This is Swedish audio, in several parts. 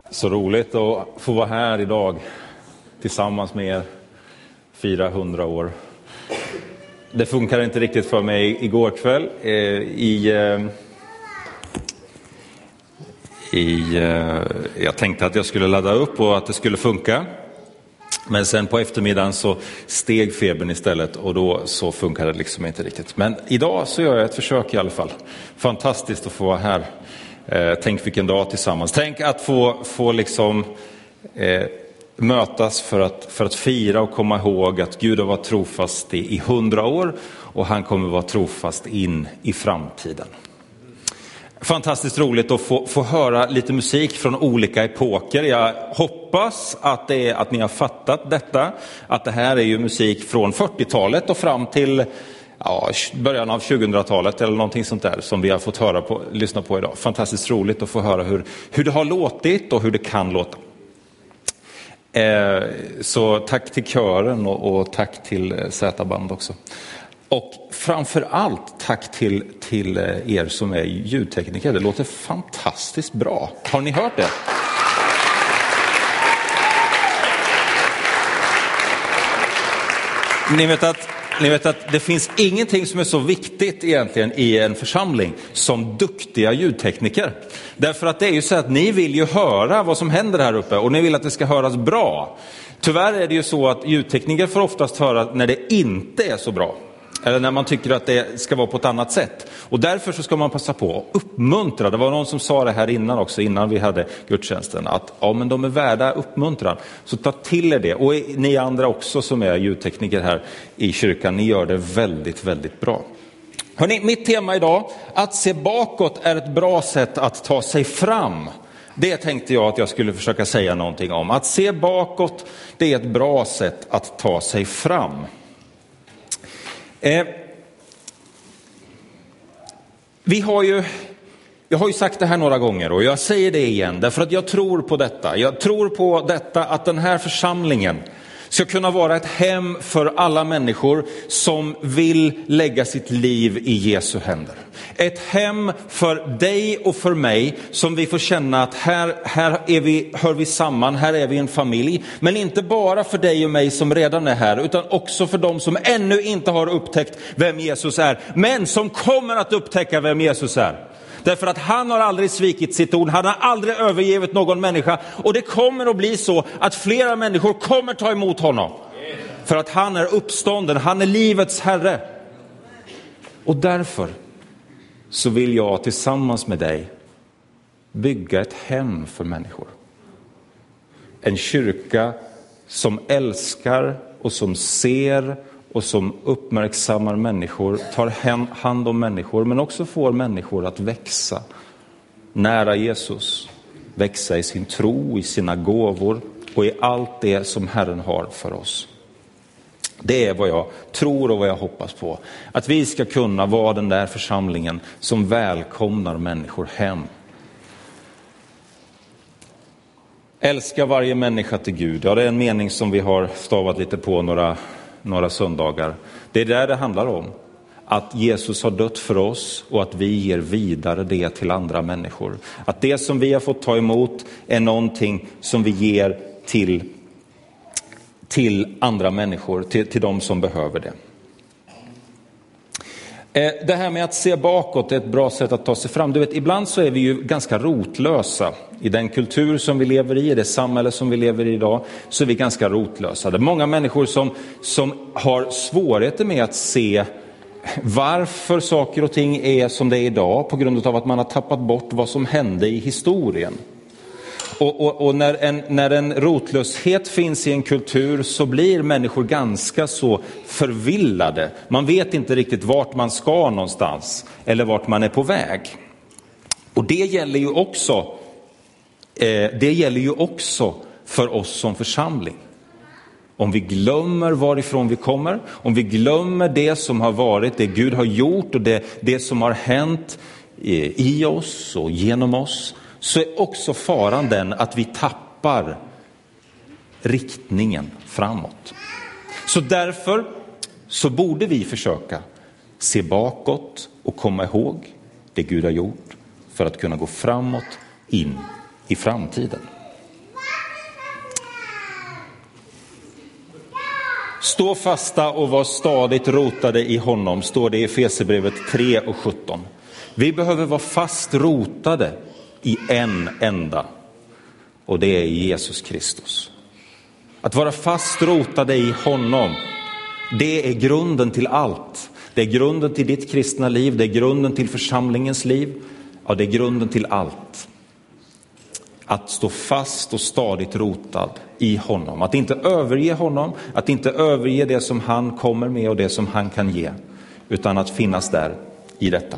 Så roligt att få vara här idag tillsammans med er 400 år. Det funkar inte riktigt för mig igår kväll. Jag tänkte att jag skulle ladda upp och att det skulle funka. Men sen på eftermiddagen så steg febern istället och då så funkar det liksom inte riktigt. Men idag så gör jag ett försök i alla fall. Fantastiskt att få vara här. Tänk vilken dag tillsammans. Tänk att få liksom mötas för att fira och komma ihåg att Gud har varit trofast i 100 år och han kommer vara trofast in i framtiden. Fantastiskt roligt att få höra lite musik från olika epoker. Jag hoppas att ni har fattat detta. Att det här är ju musik från 40-talet och fram till början av 2000-talet eller någonting sånt där som vi har fått lyssna på idag. Fantastiskt roligt att få höra hur det har låtit och hur det kan låta. Så tack till kören och tack till Z-band också. Och framförallt tack till er som är ljudtekniker. Det låter fantastiskt bra. Har ni hört det? Ni vet att det finns ingenting som är så viktigt egentligen i en församling som duktiga ljudtekniker. Därför att det är ju så att ni vill ju höra vad som händer här uppe och ni vill att det ska höras bra. Tyvärr är det ju så att ljudtekniker får oftast höra när det inte är så bra. Eller när man tycker att det ska vara på ett annat sätt. Och därför så ska man passa på att uppmuntra. Det var någon som sa det här innan också, innan vi hade gudstjänsten. Att men de är värda uppmuntran. Så ta till er det. Och ni andra också som är ljudtekniker här i kyrkan, ni gör det väldigt, väldigt bra. Hörrni, mitt tema idag, att se bakåt är ett bra sätt att ta sig fram. Det tänkte jag att jag skulle försöka säga någonting om. Att se bakåt, det är ett bra sätt att ta sig fram. Jag har ju sagt det här några gånger och jag säger det igen därför att jag tror på detta. Jag tror på detta att den här församlingen ska kunna vara ett hem för alla människor som vill lägga sitt liv i Jesu händer. Ett hem för dig och för mig som vi får känna att här hör vi samman, här är vi en familj. Men inte bara för dig och mig som redan är här utan också för dem som ännu inte har upptäckt vem Jesus är. Men som kommer att upptäcka vem Jesus är. Därför att han har aldrig svikit sitt ord, han har aldrig övergivit någon människa. Och det kommer att bli så att flera människor kommer ta emot honom. För att han är uppstånden, han är livets herre. Och därför så vill jag tillsammans med dig bygga ett hem för människor. En kyrka som älskar och som ser och som uppmärksammar människor, tar hand om människor men också får människor att växa nära Jesus, växa i sin tro, i sina gåvor och i allt det som Herren har för oss. Det är vad jag tror och vad jag hoppas på. Att vi ska kunna vara den där församlingen som välkomnar människor hem. Älska varje människa till Gud. Ja, det är en mening som vi har stavat lite på några söndagar. Det är där det handlar om. Att Jesus har dött för oss och att vi ger vidare det till andra människor. Att det som vi har fått ta emot är någonting som vi ger till andra människor, till de som behöver det. Det här med att se bakåt är ett bra sätt att ta sig fram. Du vet, ibland så är vi ju ganska rotlösa. I den kultur som vi lever i det samhälle som vi lever i idag, så är vi ganska rotlösa. Det är många människor som har svårigheter med att se varför saker och ting är som det är idag på grund av att man har tappat bort vad som hände i historien. Och när en rotlöshet finns i en kultur så blir människor ganska så förvillade. Man vet inte riktigt vart man ska någonstans eller vart man är på väg. Och det gäller ju också för oss som församling. Om vi glömmer varifrån vi kommer, om vi glömmer det som har varit, det Gud har gjort och det som har hänt i oss och genom oss, så är också faran den att vi tappar riktningen framåt. Så därför så borde vi försöka se bakåt och komma ihåg det Gud har gjort för att kunna gå framåt in i framtiden. Stå fasta och var stadigt rotade i honom, står det i Efesierbrevet 3:17. Vi behöver vara fast rotade i en enda, och det är Jesus Kristus. Att vara fast rotade i honom, det är grunden till allt. Det är grunden till ditt kristna liv, det är grunden till församlingens liv, ja, det är grunden till allt. Att stå fast och stadigt rotad i honom. Att inte överge honom, att inte överge det som han kommer med och det som han kan ge. Utan att finnas där i detta.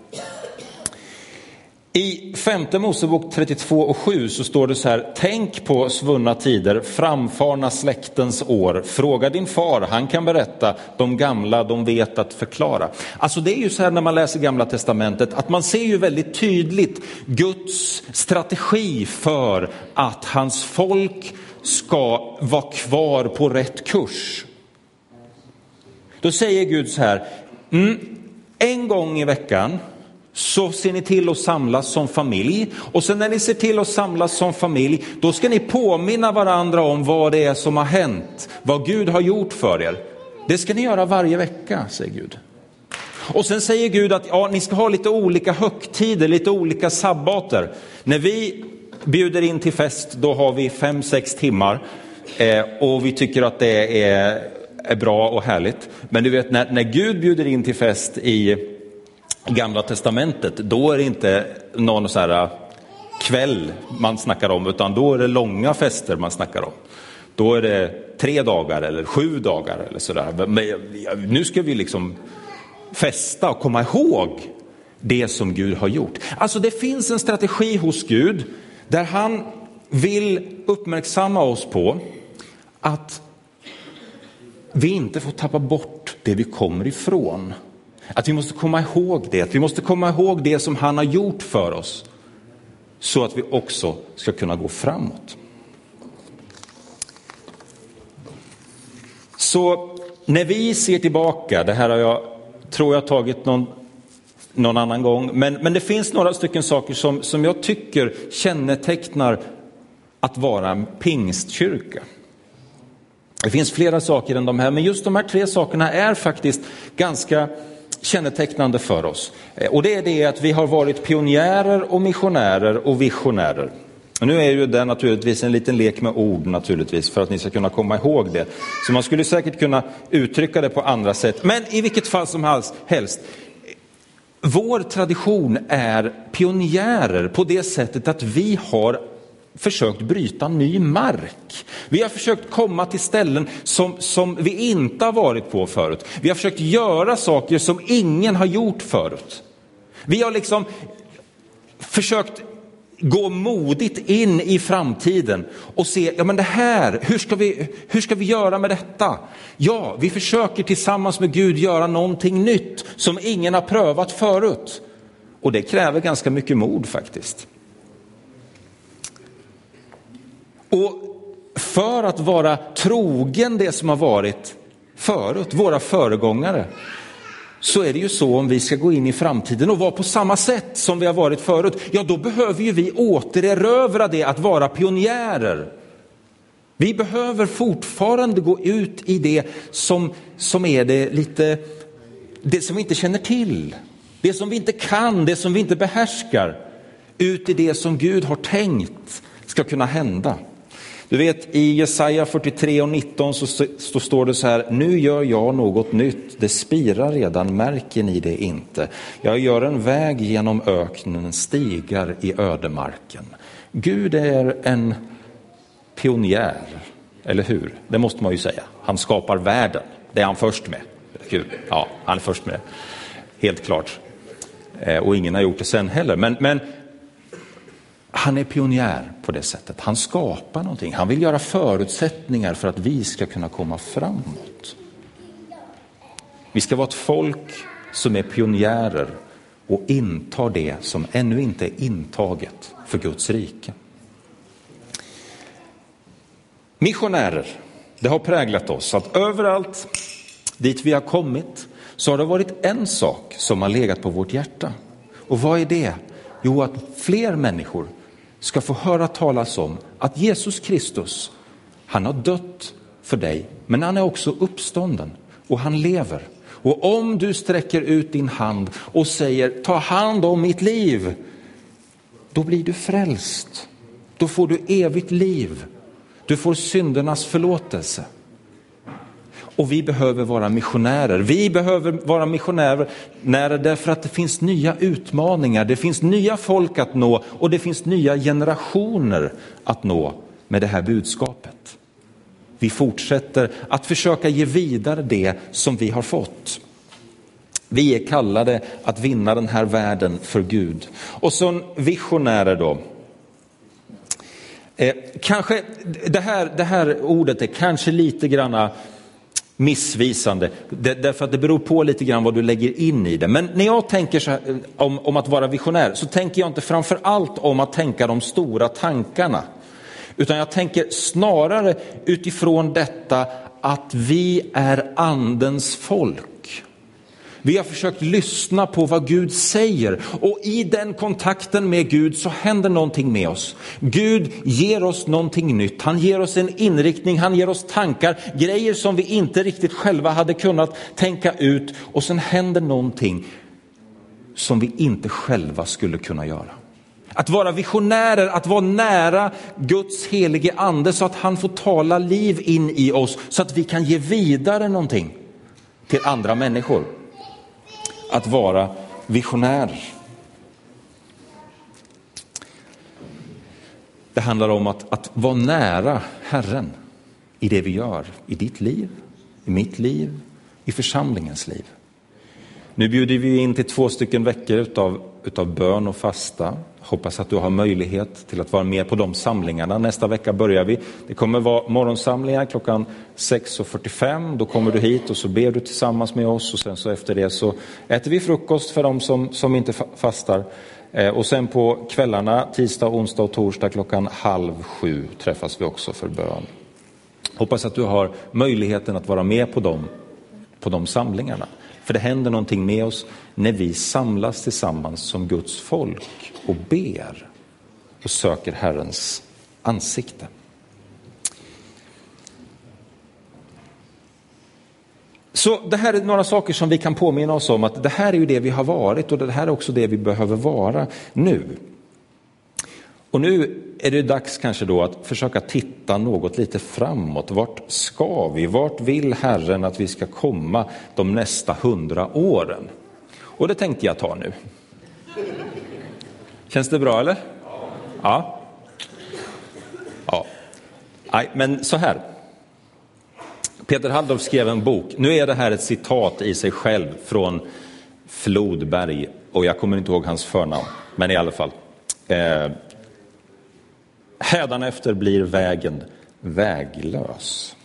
I 5:e Mosebok 32:7 så står det så här: tänk på svunna tider, framfarna släktens år. Fråga din far, han kan berätta, de gamla, de vet att förklara. Alltså det är ju så här när man läser Gamla testamentet, att man ser ju väldigt tydligt Guds strategi för att hans folk ska vara kvar på rätt kurs. Då säger Gud så här: en gång i veckan så ser ni till att samlas som familj. Och sen när ni ser till att samlas som familj, då ska ni påminna varandra om vad det är som har hänt. Vad Gud har gjort för er. Det ska ni göra varje vecka, säger Gud. Och sen säger Gud att ni ska ha lite olika högtider, lite olika sabbater. När vi bjuder in till fest, då har vi 5-6 timmar. Och vi tycker att det är bra och härligt. Men du vet, när Gud bjuder in till fest i Gamla testamentet, då är det inte någon så här kväll man snackar om, utan då är det långa fester man snackar om. Då är det 3 dagar eller 7 dagar eller sådär. Men nu ska vi liksom festa och komma ihåg det som Gud har gjort. Alltså det finns en strategi hos Gud där han vill uppmärksamma oss på att vi inte får tappa bort det vi kommer ifrån. Att vi måste komma ihåg det. Vi måste komma ihåg det som han har gjort för oss. Så att vi också ska kunna gå framåt. Så när vi ser tillbaka, det här har tror jag tagit någon annan gång. Men det finns några stycken saker som jag tycker kännetecknar att vara en pingstkyrka. Det finns flera saker än de här, men just de här 3 sakerna är faktiskt ganska kännetecknande för oss. Och det är det att vi har varit pionjärer och missionärer och visionärer. Och nu är ju det naturligtvis en liten lek med ord naturligtvis, för att ni ska kunna komma ihåg det. Så man skulle säkert kunna uttrycka det på andra sätt. Men i vilket fall som helst, vår tradition är pionjärer på det sättet att vi har försökt bryta ny mark. Vi har försökt komma till ställen som vi inte har varit på förut. Vi har försökt göra saker som ingen har gjort förut. Vi har liksom försökt gå modigt in i framtiden och se, ja men det här, hur ska vi göra med detta? Ja, vi försöker tillsammans med Gud göra någonting nytt som ingen har prövat förut. Och det kräver ganska mycket mod faktiskt. Och för att vara trogen det som har varit förut, våra föregångare, så är det ju så om vi ska gå in i framtiden och vara på samma sätt som vi har varit förut. Ja, då behöver ju vi återerövra det att vara pionjärer. Vi behöver fortfarande gå ut i det som är det som vi inte känner till. Det som vi inte kan, det som vi inte behärskar. Ut i det som Gud har tänkt ska kunna hända. Du vet, i Jesaja 43:19 så står det så här: nu gör jag något nytt, det spirar redan, märker ni det inte? Jag gör en väg genom öknen, stigar i ödemarken. Gud är en pionjär, eller hur? Det måste man ju säga. Han skapar världen, det är han först med. Gud, ja, han är först med, helt klart. Och ingen har gjort det sen heller, men han är pionjär på det sättet. Han skapar någonting. Han vill göra förutsättningar för att vi ska kunna komma framåt. Vi ska vara ett folk som är pionjärer och intar det som ännu inte är intaget för Guds rike. Missionärer, det har präglat oss att överallt dit vi har kommit så har det varit en sak som har legat på vårt hjärta. Och vad är det? Jo, att fler människor ska få höra talas om att Jesus Kristus, han har dött för dig. Men han är också uppstånden och han lever. Och om du sträcker ut din hand och säger ta hand om mitt liv, då blir du frälst. Då får du evigt liv. Du får syndernas förlåtelse. Och vi behöver vara missionärer. Vi behöver vara missionärer därför att det finns nya utmaningar. Det finns nya folk att nå och det finns nya generationer att nå med det här budskapet. Vi fortsätter att försöka ge vidare det som vi har fått. Vi är kallade att vinna den här världen för Gud. Och som visionärer då. Kanske det här ordet är kanske lite granna missvisande. Därför att det beror på lite grann vad du lägger in i det. Men när jag tänker så här, om att vara visionär så tänker jag inte framför allt om att tänka de stora tankarna. Utan jag tänker snarare utifrån detta att vi är andens folk. Vi har försökt lyssna på vad Gud säger och i den kontakten med Gud så händer någonting med oss. Gud ger oss någonting nytt. Han ger oss en inriktning, han ger oss tankar, grejer som vi inte riktigt själva hade kunnat tänka ut. Och sen händer någonting som vi inte själva skulle kunna göra. Att vara visionärer, att vara nära Guds helige ande så att han får tala liv in i oss så att vi kan ge vidare någonting till andra människor. Att vara visionärer. Det handlar om att vara nära Herren i det vi gör, i ditt liv, i mitt liv, i församlingens liv. Nu bjuder vi in till 2 veckor utav bön och fasta. Hoppas att du har möjlighet till att vara med på de samlingarna. Nästa vecka börjar vi. Det kommer vara morgonsamlingar klockan 6:45. Då kommer du hit och så ber du tillsammans med oss. Och sen så efter det så äter vi frukost för dem som inte fastar. Och sen på kvällarna, tisdag, onsdag och torsdag klockan 6:30 träffas vi också för bön. Hoppas att du har möjligheten att vara med på de samlingarna. För det händer någonting med oss när vi samlas tillsammans som Guds folk och ber och söker Herrens ansikte. Så det här är några saker som vi kan påminna oss om att det här är ju det vi har varit och det här är också det vi behöver vara nu. Och nu är det dags kanske då att försöka titta något lite framåt. Vart ska vi? Vart vill Herren att vi ska komma de nästa 100 åren? Och det tänkte jag ta nu. Känns det bra eller? Ja. Ja. Nej, men så här. Peter Halldorf skrev en bok. Nu är det här ett citat i sig själv från Flodberg. Och jag kommer inte ihåg hans förnamn. Men i alla fall. Hädanefter blir vägen väglös.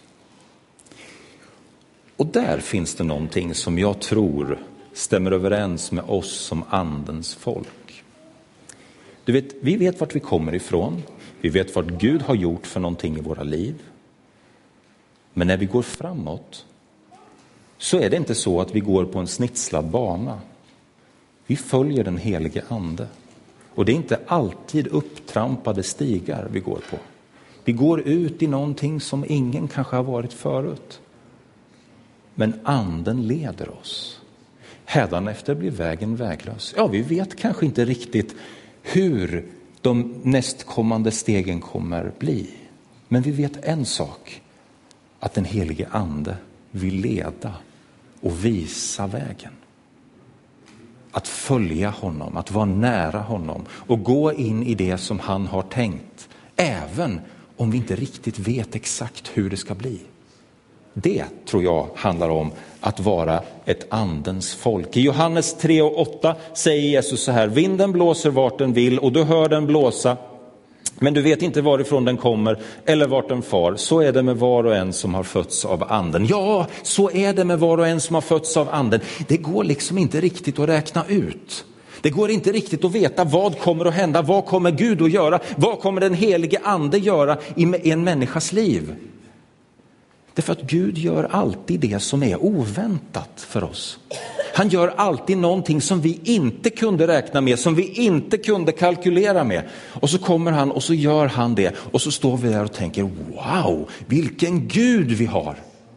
Och där finns det någonting som jag tror stämmer överens med oss som andens folk. Du vet, vi vet vart vi kommer ifrån. Vi vet vad Gud har gjort för någonting i våra liv. Men när vi går framåt så är det inte så att vi går på en snitslad bana. Vi följer den helige ande. Och det är inte alltid upptrampade stigar vi går på. Vi går ut i någonting som ingen kanske har varit förut. Men anden leder oss. Hädanefter blir vägen väglös. Ja, vi vet kanske inte riktigt hur de nästkommande stegen kommer bli. Men vi vet en sak. Att den helige ande vill leda och visa vägen. Att följa honom, att vara nära honom och gå in i det som han har tänkt. Även om vi inte riktigt vet exakt hur det ska bli. Det tror jag handlar om att vara ett andens folk. I Johannes 3:8 säger Jesus så här: vinden blåser vart den vill och du hör den blåsa. Men du vet inte varifrån den kommer eller vart den far. Så är det med var och en som har fötts av anden. Ja, så är det med var och en som har fötts av anden. Det går liksom inte riktigt att räkna ut. Det går inte riktigt att veta vad kommer att hända. Vad kommer Gud att göra? Vad kommer den helige ande göra i en människas liv? Därför att Gud gör alltid det som är oväntat för oss. Han gör alltid någonting som vi inte kunde räkna med, som vi inte kunde kalkylera med. Och så kommer han och så gör han det. Och så står vi där och tänker, wow, vilken Gud vi har.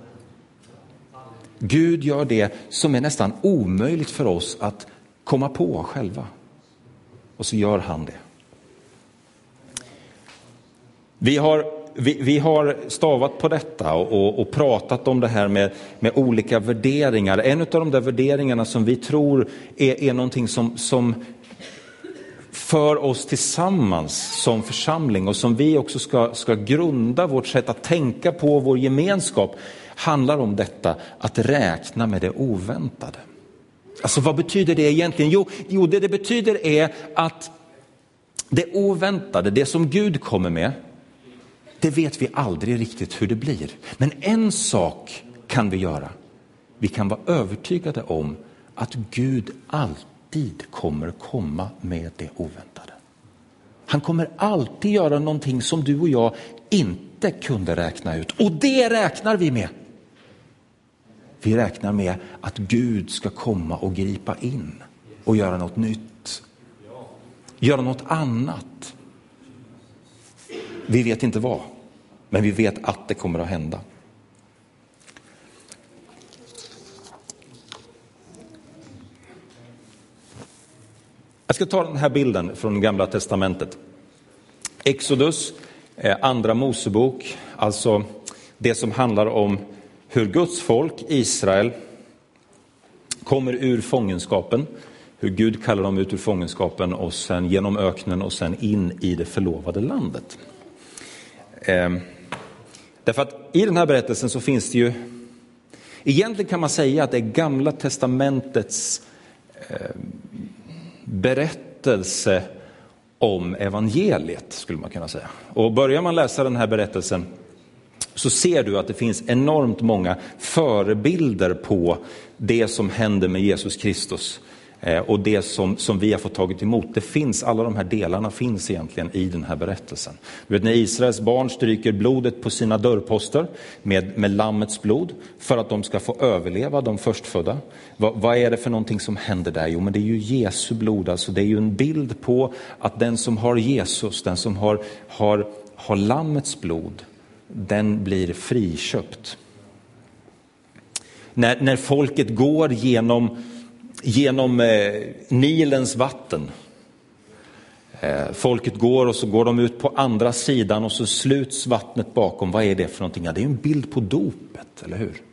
Gud gör det som är nästan omöjligt för oss att komma på själva. Och så gör han det. Vi har stavat på detta och pratat om det här med olika värderingar. En av de där värderingarna som vi tror är någonting som för oss tillsammans som församling och som vi också ska grunda vårt sätt att tänka på, vår gemenskap, handlar om detta att räkna med det oväntade. Alltså vad betyder det egentligen? Jo, det betyder är att det oväntade, det som Gud kommer med, det vet vi aldrig riktigt hur det blir. Men en sak kan vi göra. Vi kan vara övertygade om att Gud alltid kommer komma med det oväntade. Han kommer alltid göra någonting som du och jag inte kunde räkna ut. Och det räknar vi med. Vi räknar med att Gud ska komma och gripa in och göra något nytt. Göra något annat. Vi vet inte vad, men vi vet att det kommer att hända. Jag ska ta den här bilden från Gamla testamentet. Exodus, andra Mosebok, alltså det som handlar om hur Guds folk, Israel, kommer ur fångenskapen. Hur Gud kallar dem ut ur fångenskapen och sen genom öknen och sen in i det förlovade landet. Därför att i den här berättelsen så finns det ju, egentligen kan man säga att det är Gamla testamentets berättelse om evangeliet, skulle man kunna säga. Och börjar man läsa den här berättelsen så ser du att det finns enormt många förebilder på det som händer med Jesus Kristus. Och det som vi har fått tagit emot, det finns, alla de här delarna finns egentligen i den här berättelsen. Du vet, när Israels barn stryker blodet på sina dörrposter med lammets blod för att de ska få överleva, de förstfödda. Vad är det för någonting som händer där? Jo, men det är ju Jesu blod, alltså det är ju en bild på att den som har Jesus, den som har lammets blod, den blir friköpt. När folket går genom Nilens vatten. Folket går och så går de ut på andra sidan och så sluts vattnet bakom. Vad är det för någonting? Ja, det är en bild på dopet, eller hur?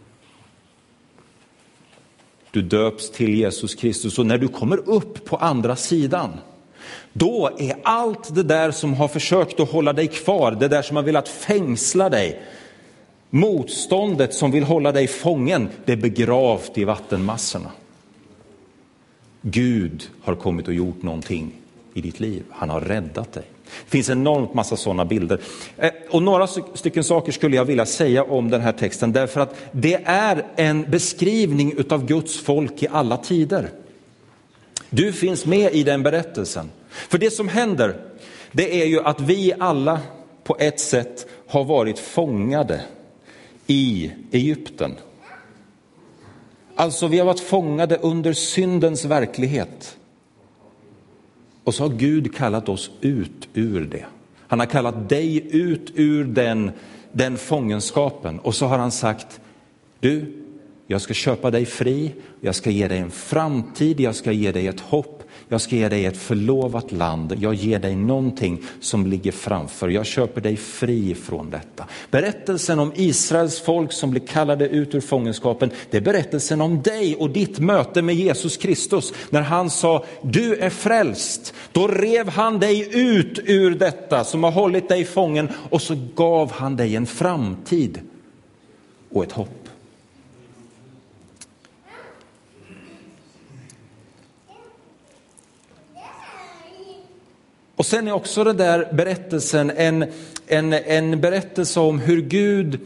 Du döps till Jesus Kristus och när du kommer upp på andra sidan, då är allt det där som har försökt att hålla dig kvar, det där som har velat fängsla dig, motståndet som vill hålla dig fången, det är begravt i vattenmassorna. Gud har kommit och gjort någonting i ditt liv. Han har räddat dig. Det finns enormt massa sådana bilder. Och några stycken saker skulle jag vilja säga om den här texten. Därför att det är en beskrivning utav Guds folk i alla tider. Du finns med i den berättelsen. För det som händer, det är ju att vi alla på ett sätt har varit fångade i Egypten. Alltså vi har varit fångade under syndens verklighet. Och så har Gud kallat oss ut ur det. Han har kallat dig ut ur den fångenskapen. Och så har han sagt, du, jag ska köpa dig fri. Jag ska ge dig en framtid. Jag ska ge dig ett hopp. Jag ska ge dig ett förlovat land. Jag ger dig någonting som ligger framför. Jag köper dig fri från detta. Berättelsen om Israels folk som blir kallade ut ur fångenskapen, det är berättelsen om dig och ditt möte med Jesus Kristus. När han sa, du är frälst. Då rev han dig ut ur detta som har hållit dig fången och så gav han dig en framtid och ett hopp. Och sen är också den där berättelsen en berättelse om hur Gud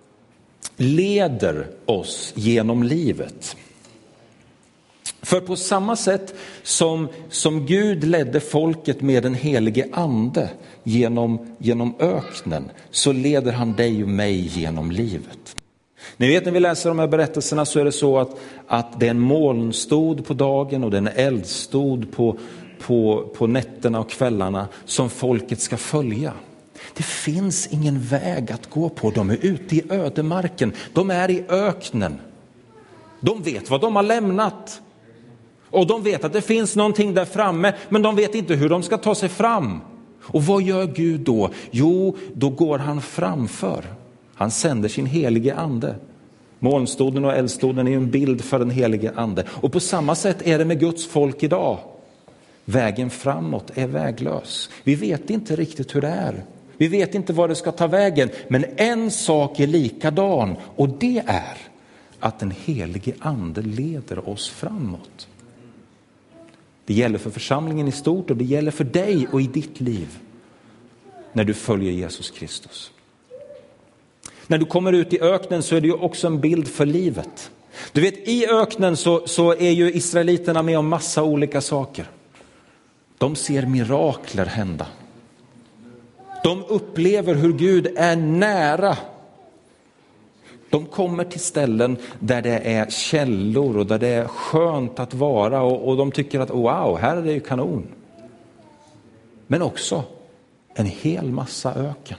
leder oss genom livet. För på samma sätt som Gud ledde folket med den helige ande genom öknen, så leder han dig och mig genom livet. Ni vet när vi läser de här berättelserna så är det så att det är en molnstod på dagen och det är en eldstod på nätterna och kvällarna som folket ska följa. Det finns ingen väg att gå på. De är ute i ödemarken. De är i öknen. De vet vad de har lämnat. Och de vet att det finns någonting där framme, men de vet inte hur de ska ta sig fram. Och vad gör Gud då? Jo, då går han framför. Han sänder sin helige ande. Molnstoden och eldstoden är ju en bild för den helige ande. Och på samma sätt är det med Guds folk idag. Vägen framåt är väglös. Vi vet inte riktigt hur det är. Vi vet inte var det ska ta vägen. Men en sak är likadan, och det är att den helige ande leder oss framåt. Det gäller för församlingen i stort och det gäller för dig och i ditt liv när du följer Jesus Kristus. När du kommer ut i öknen så är det ju också en bild för livet. Du vet, i öknen så är ju israeliterna med om massa olika saker. De ser mirakler hända. De upplever hur Gud är nära. De kommer till ställen där det är källor och där det är skönt att vara. Och de tycker att wow, här är det ju kanon. Men också en hel massa öken.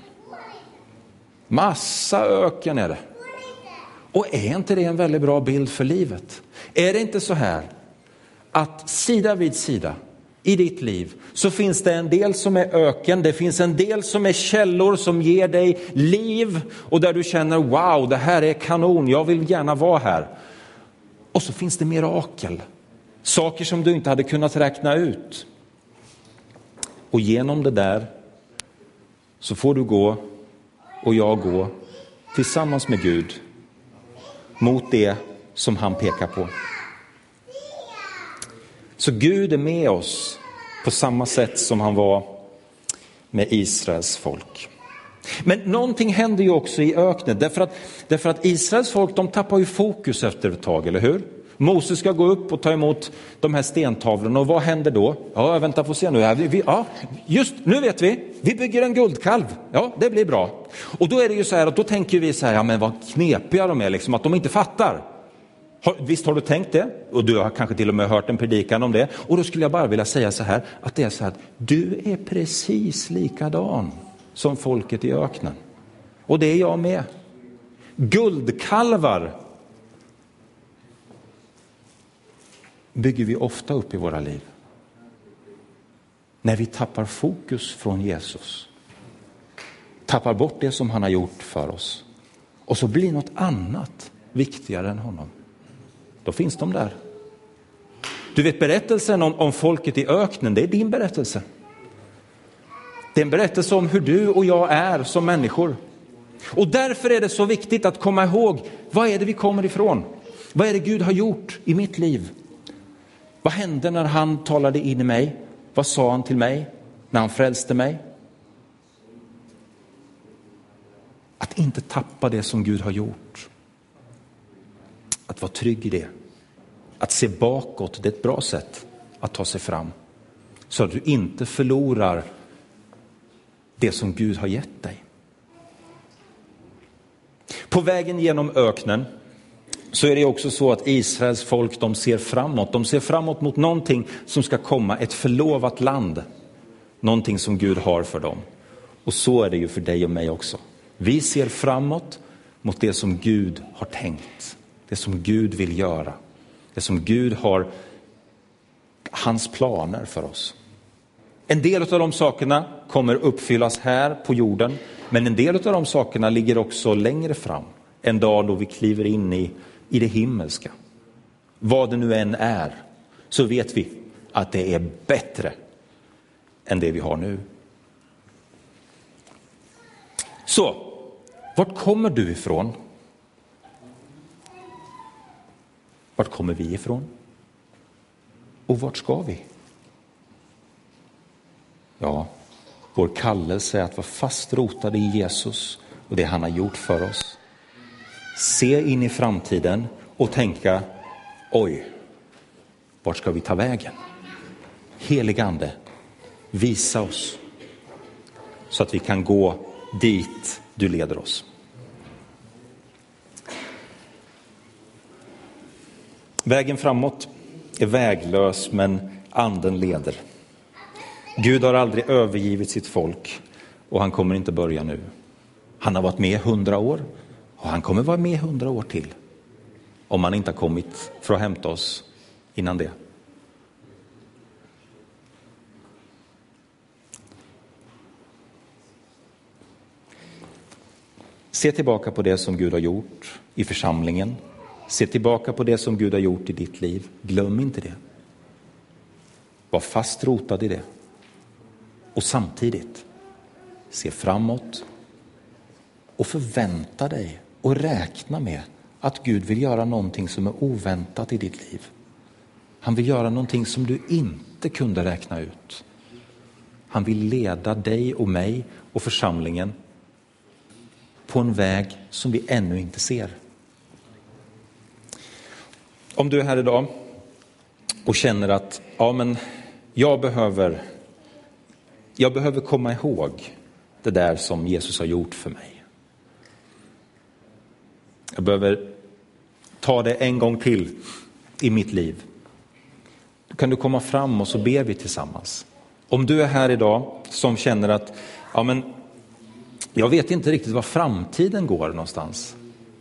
Massa öken är det. Och är inte det en väldigt bra bild för livet? Är det inte så här att sida vid sida i ditt liv så finns det en del som är öken, det finns en del som är källor som ger dig liv och där du känner wow, det här är kanon, jag vill gärna vara här. Och så finns det mirakel, saker som du inte hade kunnat räkna ut. Och genom det där så får du gå och jag gå tillsammans med Gud mot det som han pekar på. Så Gud är med oss på samma sätt som han var med Israels folk. Men någonting händer ju också i öknen därför att Israels folk, de tappar ju fokus efter ett tag, eller hur? Moses ska gå upp och ta emot de här stentavlorna och vad händer då? Ja, vänta på se nu. Just nu vet vi bygger en guldkalv. Ja, det blir bra. Och då är det ju så här att då tänker vi så här, ja men vad knepiga de är liksom, att de inte fattar. Visst har du tänkt det? Och du har kanske till och med hört en predikan om det. Och då skulle jag bara vilja säga så här, att det är så här att du är precis likadan som folket i öknen. Och det är jag med. Guldkalvar bygger vi ofta upp i våra liv. När vi tappar fokus från Jesus. Tappar bort det som han har gjort för oss. Och så blir något annat viktigare än honom. Då finns de där. Du vet, berättelsen om folket i öknen, det är din berättelse. Det är en berättelse om hur du och jag är som människor. Och därför är det så viktigt att komma ihåg, vad är det vi kommer ifrån? Vad är det Gud har gjort i mitt liv? Vad hände när han talade in i mig? Vad sa han till mig när han frälste mig? Att inte tappa det som Gud har gjort. Att vara trygg i det. Att se bakåt, det är ett bra sätt att ta sig fram. Så att du inte förlorar det som Gud har gett dig. På vägen genom öknen så är det också så att Israels folk, de ser framåt. De ser framåt mot någonting som ska komma, ett förlovat land. Någonting som Gud har för dem. Och så är det ju för dig och mig också. Vi ser framåt mot det som Gud har tänkt. Det som Gud vill göra. Det som Gud har, hans planer för oss. En del av de sakerna kommer uppfyllas här på jorden. Men en del av de sakerna ligger också längre fram. En dag då vi kliver in i det himmelska. Vad det nu än är, så vet vi att det är bättre än det vi har nu. Så, vart kommer du ifrån? Vart kommer vi ifrån? Och vart ska vi? Ja, vår kallelse är att vara fast rotade i Jesus och det han har gjort för oss. Se in i framtiden och tänka, oj, vart ska vi ta vägen? Helige Ande, visa oss så att vi kan gå dit du leder oss. Vägen framåt är väglös, men anden leder. Gud har aldrig övergivit sitt folk och han kommer inte börja nu. Han har varit med 100 år och han kommer vara med 100 år till. Om han inte har kommit för att hämta oss innan det. Se tillbaka på det som Gud har gjort i församlingen. Se tillbaka på det som Gud har gjort i ditt liv. Glöm inte det. Var fast rotad i det. Och samtidigt se framåt och förvänta dig och räkna med att Gud vill göra någonting som är oväntat i ditt liv. Han vill göra någonting som du inte kunde räkna ut. Han vill leda dig och mig och församlingen på en väg som vi ännu inte ser. Om du är här idag och känner att jag behöver komma ihåg det där som Jesus har gjort för mig. Jag behöver ta det en gång till i mitt liv. Då kan du komma fram och så ber vi tillsammans. Om du är här idag som känner att jag vet inte riktigt var framtiden går någonstans.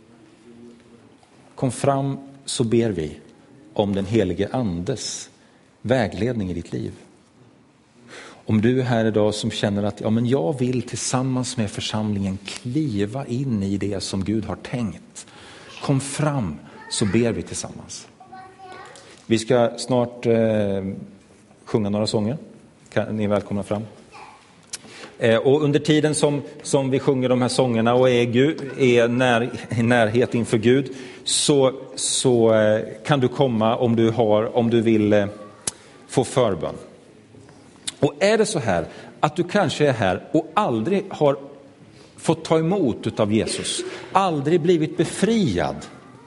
Kom fram så ber vi om den helige andes vägledning i ditt liv. Om du är här idag som känner att jag vill tillsammans med församlingen kliva in i det som Gud har tänkt. Kom fram så ber vi tillsammans. Vi ska snart sjunga några sånger. Ni är välkomna fram. Och under tiden som vi sjunger de här sångerna och är i närhet inför Gud så kan du komma om du vill få förbön. Och är det så här att du kanske är här och aldrig har fått ta emot utav Jesus, aldrig blivit befriad,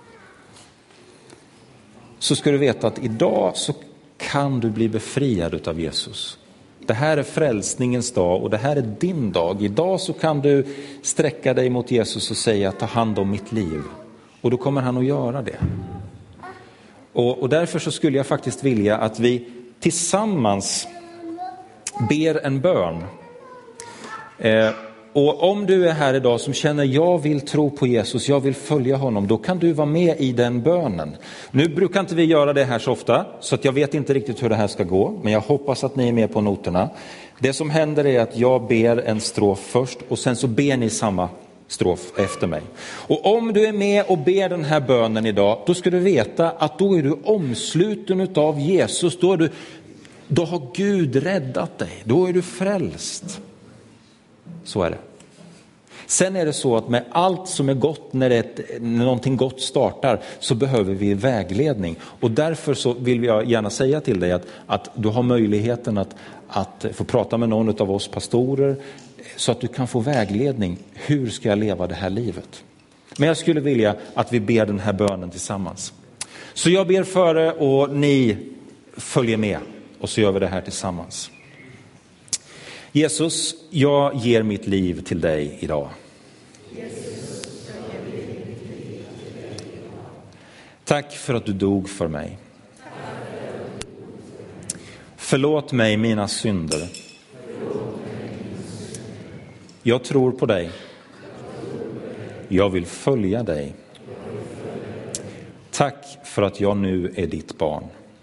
så ska du veta att idag så kan du bli befriad utav Jesus. Det här är frälsningens dag och det här är din dag. Idag så kan du sträcka dig mot Jesus och säga: ta hand om mitt liv. Och då kommer han att göra det. Och därför så skulle jag faktiskt vilja att vi tillsammans ber en bön. Och om du är här idag som känner jag vill tro på Jesus, jag vill följa honom, då kan du vara med i den bönen. Nu brukar inte vi göra det här så ofta, så att jag vet inte riktigt hur det här ska gå, men jag hoppas att ni är med på noterna. Det som händer är att jag ber en strof först och sen så ber ni samma strof efter mig. Och om du är med och ber den här bönen idag, då ska du veta att då är du omsluten utav Jesus, då har Gud räddat dig, då är du frälst. Så är det. Sen är det så att med allt som är gott, när någonting gott startar, så behöver vi vägledning. Och därför så vill jag gärna säga till dig att du har möjligheten att få prata med någon av oss pastorer så att du kan få vägledning. Hur ska jag leva det här livet? Men jag skulle vilja att vi ber den här bönen tillsammans. Så jag ber före och ni följer med och så gör vi det här tillsammans. Jesus, jag ger mitt liv till dig idag. Tack för att du dog för mig. Förlåt mig mina synder. Jag tror på dig. Jag vill följa dig. Tack för att jag nu är ditt barn.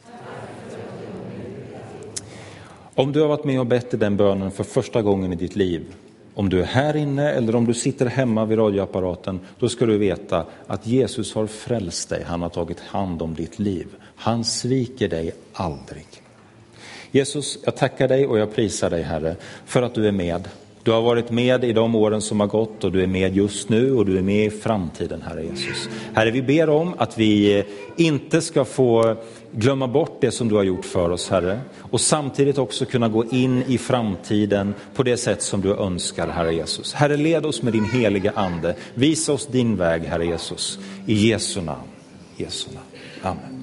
Om du har varit med och bett i den bönen för första gången i ditt liv, om du är här inne eller om du sitter hemma vid radioapparaten, då ska du veta att Jesus har frälst dig. Han har tagit hand om ditt liv. Han sviker dig aldrig. Jesus, jag tackar dig och jag prisar dig, Herre, för att du är med. Du har varit med i de åren som har gått och du är med just nu och du är med i framtiden, Herre Jesus. Herre, vi ber om att vi inte ska få glömma bort det som du har gjort för oss, Herre. Och samtidigt också kunna gå in i framtiden på det sätt som du önskar, Herre Jesus. Herre, led oss med din heliga ande. Visa oss din väg, Herre Jesus. I Jesu namn. Jesu namn. Amen.